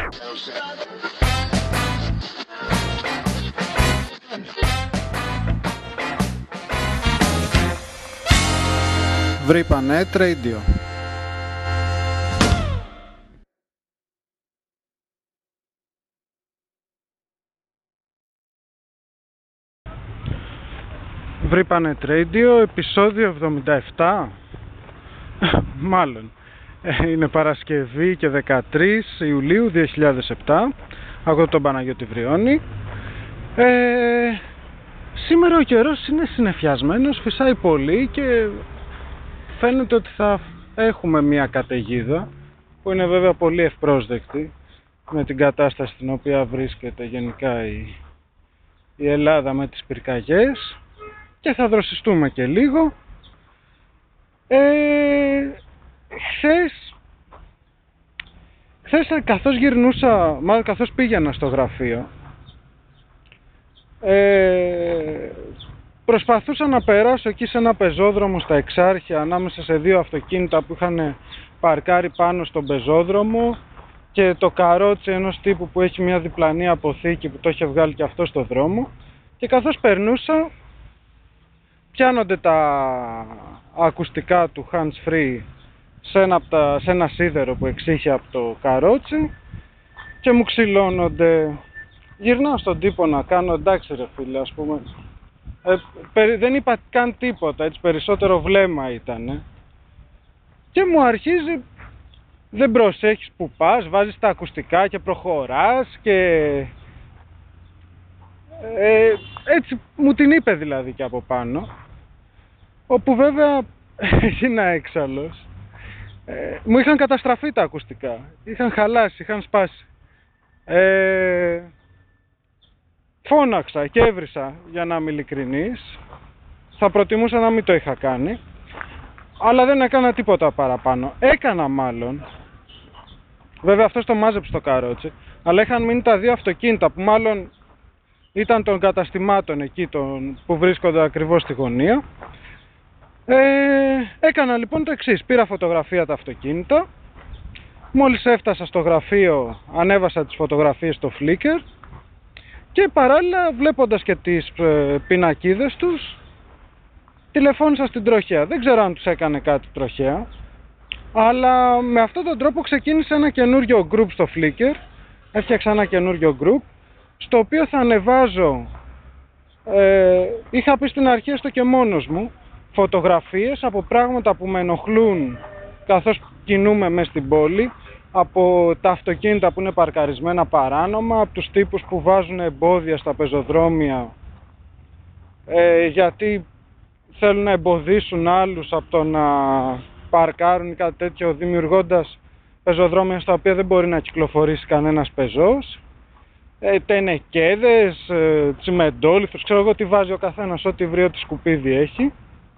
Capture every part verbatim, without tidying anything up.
Βρύπανε Radio. Βρύπανε Radio, επεισόδιο εβδομήντα επτά. Μάλλον είναι Παρασκευή και δεκατρείς Ιουλίου δύο χιλιάδες επτά. Ακούω τον Παναγιώτη Βριώνη. ε, Σήμερα ο καιρός είναι συννεφιασμένος, φυσάει πολύ και φαίνεται ότι θα έχουμε μια καταιγίδα, που είναι βέβαια πολύ ευπρόσδεκτη με την κατάσταση στην οποία βρίσκεται γενικά η, η Ελλάδα με τις πυρκαγιές, και θα δροσιστούμε και λίγο. ε, Χθες Χθες καθώς γυρνούσα, μάλλον καθώς πήγαινα στο γραφείο, ε, προσπαθούσα να περάσω εκεί σε ένα πεζόδρομο στα Εξάρχεια, ανάμεσα σε δύο αυτοκίνητα που είχαν παρκάρει πάνω στον πεζόδρομο και το καρότσι ενός τύπου που έχει μια διπλανή αποθήκη που το είχε βγάλει και αυτό στο δρόμο, και καθώς περνούσα πιάνονται τα ακουστικά του hands free σε ένα, από τα, σε ένα σίδερο που εξήχε από το καρότσι και μου ξυλώνονται. Γυρνάω στον τύπο να κάνω, εντάξει ρε φίλε, ας πούμε, ε, περι, δεν είπα καν τίποτα, έτσι, περισσότερο βλέμμα ήτανε, και μου αρχίζει, δεν προσέχεις που πας, βάζεις τα ακουστικά και προχωράς και ε, έτσι μου την είπε δηλαδή και από πάνω, όπου βέβαια έγινα έξαλλος. ε, μου είχαν καταστραφεί τα ακουστικά, είχαν χαλάσει, είχαν σπάσει. ε, Φώναξα και έβρισα, για να είμαι ειλικρινής. Θα προτιμούσα να μην το είχα κάνει, αλλά δεν έκανα τίποτα παραπάνω. Έκανα μάλλον, βέβαια αυτός το μάζεψε το καρότσι, αλλά είχαν μείνει τα δύο αυτοκίνητα που μάλλον ήταν των καταστημάτων εκεί των, που βρίσκονται ακριβώς στη γωνία. ε, Έκανα λοιπόν το εξής: πήρα φωτογραφία τα αυτοκίνητα. Μόλις έφτασα στο γραφείο, ανέβασα τις φωτογραφίες στο Flickr και παράλληλα, βλέποντας και τις ε, πινακίδες τους, τηλεφώνησα στην τροχέα. Δεν ξέρω αν τους έκανε κάτι τροχέα, αλλά με αυτόν τον τρόπο ξεκίνησε ένα καινούριο group στο Flickr. Έφτιαξα ένα καινούριο group, στο οποίο θα ανεβάζω, ε, είχα πει στην αρχή έστω και μόνος μου, φωτογραφίες από πράγματα που με ενοχλούν καθώς κινούμε μες στην πόλη, από τα αυτοκίνητα που είναι παρκαρισμένα παράνομα, από τους τύπους που βάζουν εμπόδια στα πεζοδρόμια ε, γιατί θέλουν να εμποδίσουν άλλους από το να παρκάρουν ή κάτι τέτοιο, δημιουργώντας πεζοδρόμια στα οποία δεν μπορεί να κυκλοφορήσει κανένας πεζός, ε, τενεκέδες, ε, τσιμεντόλιθους, ξέρω εγώ τι βάζει ο καθένας, ό,τι βρει, ό,τι σκουπίδι έχει.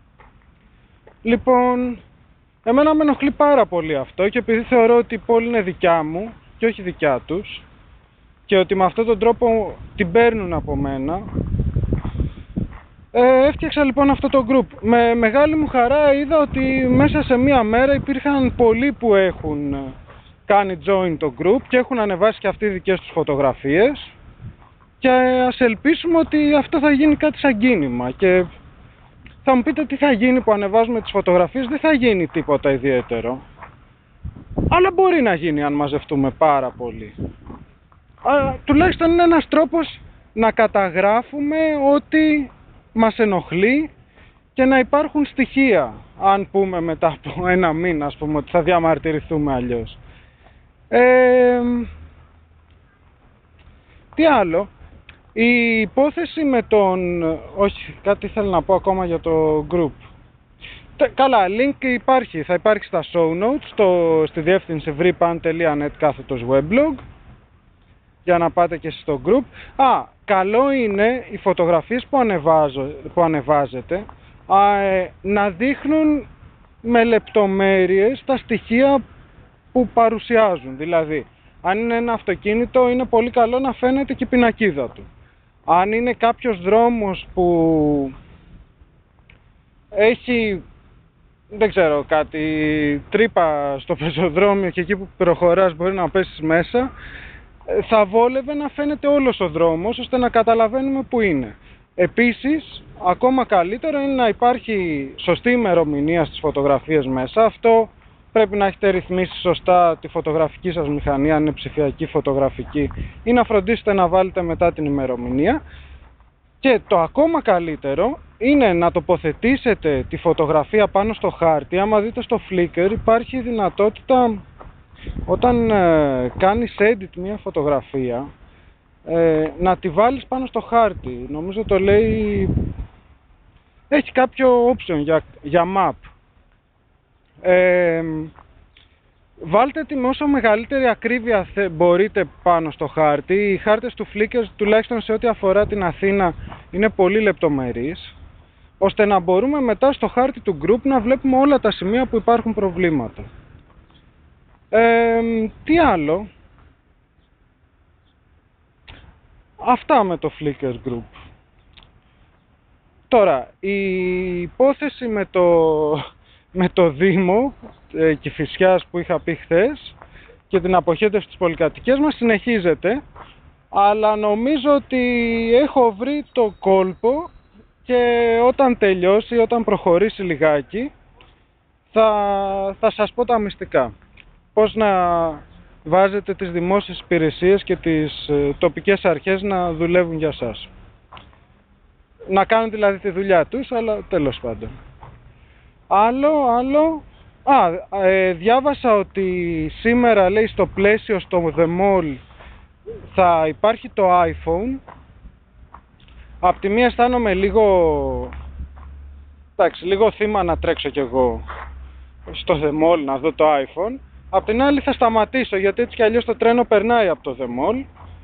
Λοιπόν, εμένα με ενοχλεί πάρα πολύ αυτό, και επειδή θεωρώ ότι η πόλη είναι δικιά μου και όχι δικιά τους, και ότι με αυτόν τον τρόπο την παίρνουν από μένα, ε, έφτιαξα λοιπόν αυτό το group. Με μεγάλη μου χαρά είδα ότι μέσα σε μία μέρα υπήρχαν πολλοί που έχουν κάνει join το group και έχουν ανεβάσει και αυτοί δικές τους φωτογραφίες, και ας ελπίσουμε ότι αυτό θα γίνει κάτι σαν κίνημα. Και θα μου πείτε τι θα γίνει που ανεβάζουμε τις φωτογραφίες. Δεν θα γίνει τίποτα ιδιαίτερο, αλλά μπορεί να γίνει αν μαζευτούμε πάρα πολύ. Α, τουλάχιστον είναι ένας τρόπος να καταγράφουμε ότι μας ενοχλεί και να υπάρχουν στοιχεία, αν πούμε μετά από ένα μήνα, ας πούμε, ότι θα διαμαρτυρηθούμε αλλιώς. Ε, τι άλλο? Η υπόθεση με τον... Όχι, κάτι θέλω να πω ακόμα για το group. Καλά, link υπάρχει, θα υπάρχει στα show notes, στο, στη διεύθυνση βρύπαν τελεία net κάθετος weblog, για να πάτε και στο group. Α, καλό είναι οι φωτογραφίες που, ανεβάζω, που ανεβάζετε α, ε, να δείχνουν με λεπτομέρειες τα στοιχεία που παρουσιάζουν. Δηλαδή, αν είναι ένα αυτοκίνητο, είναι πολύ καλό να φαίνεται και η πινακίδα του. Αν είναι κάποιος δρόμος που έχει, δεν ξέρω, κάτι τρύπα στο πεζοδρόμιο και εκεί που προχωράς μπορεί να πέσεις μέσα, θα βόλευε να φαίνεται όλος ο δρόμος ώστε να καταλαβαίνουμε που είναι. Επίσης, ακόμα καλύτερο είναι να υπάρχει σωστή ημερομηνία στις φωτογραφίες μέσα. Αυτό πρέπει να έχετε ρυθμίσει σωστά τη φωτογραφική σας μηχανή, αν είναι ψηφιακή φωτογραφική, ή να φροντίσετε να βάλετε μετά την ημερομηνία. Και το ακόμα καλύτερο είναι να τοποθετήσετε τη φωτογραφία πάνω στο χάρτη. Άμα δείτε στο Flickr υπάρχει δυνατότητα, όταν ε, κάνεις edit μια φωτογραφία, ε, να τη βάλεις πάνω στο χάρτη. Νομίζω το λέει, έχει κάποιο option για, για map. Ε, βάλτε τη με όσο μεγαλύτερη ακρίβεια μπορείτε πάνω στο χάρτη. Οι χάρτες του Flickr, τουλάχιστον σε ό,τι αφορά την Αθήνα, είναι πολύ λεπτομερείς, ώστε να μπορούμε μετά στο χάρτη του group να βλέπουμε όλα τα σημεία που υπάρχουν προβλήματα. Ε, τι άλλο? Αυτά με το Flickr group. Τώρα, η υπόθεση με το, με το Δήμο ε, Κηφισιάς που είχα πει χθες και την αποχέτευση της πολυκατοικίας μας συνεχίζεται, αλλά νομίζω ότι έχω βρει το κόλπο και όταν τελειώσει, όταν προχωρήσει λιγάκι, θα, θα σας πω τα μυστικά. Πώς να βάζετε τις δημόσιες υπηρεσίες και τις ε, τοπικές αρχές να δουλεύουν για σας. Να κάνουν δηλαδή τη δουλειά τους, αλλά τέλος πάντων. Άλλο, άλλο... Α, ε, διάβασα ότι σήμερα, λέει, στο πλαίσιο στο The Mall θα υπάρχει το iPhone. Απ' τη μία αισθάνομαι λίγο... εντάξει, λίγο θύμα να τρέξω κι εγώ στο The Mall να δω το iPhone. Απ' την άλλη θα σταματήσω, γιατί έτσι κι αλλιώς το τρένο περνάει από το The Mall,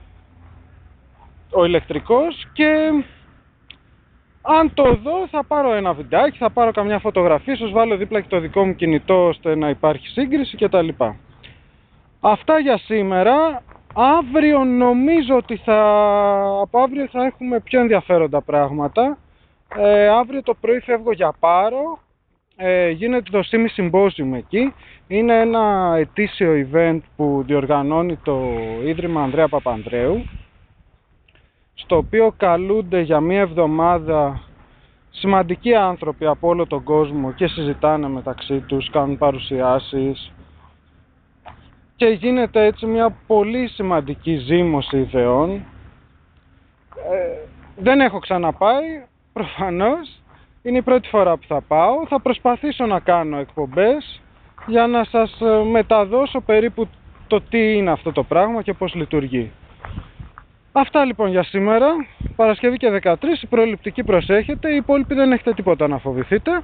ο ηλεκτρικός, και αν το δω θα πάρω ένα βιντεάκι, θα πάρω καμιά φωτογραφία, ίσως βάλω δίπλα και το δικό μου κινητό ώστε να υπάρχει σύγκριση κτλ. Αυτά για σήμερα. Αύριο νομίζω ότι θα... από αύριο θα έχουμε πιο ενδιαφέροντα πράγματα. Ε, αύριο το πρωί φεύγω για Πάρο. Ε, γίνεται το Simi Symposium εκεί. Είναι ένα ετήσιο event που διοργανώνει το Ίδρυμα Ανδρέα Παπανδρέου, στο οποίο καλούνται για μία εβδομάδα σημαντικοί άνθρωποι από όλο τον κόσμο και συζητάνε μεταξύ τους, κάνουν παρουσιάσεις και γίνεται έτσι μια πολύ σημαντική ζήμωση ιδεών. Ε, δεν έχω ξαναπάει, προφανώς. Είναι η πρώτη φορά που θα πάω. Θα προσπαθήσω να κάνω εκπομπές για να σας μεταδώσω περίπου το τι είναι αυτό το πράγμα και πώς λειτουργεί. Αυτά λοιπόν για σήμερα. Παρασκευή και δεκατρείς, η προληπτική προσέχετε, οι υπόλοιποι δεν έχετε τίποτα να φοβηθείτε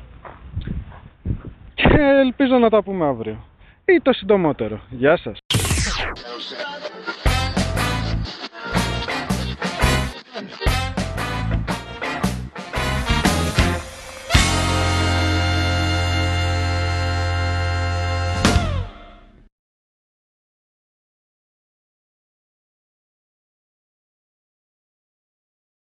και ελπίζω να τα πούμε αύριο ή το συντομότερο. Γεια σας.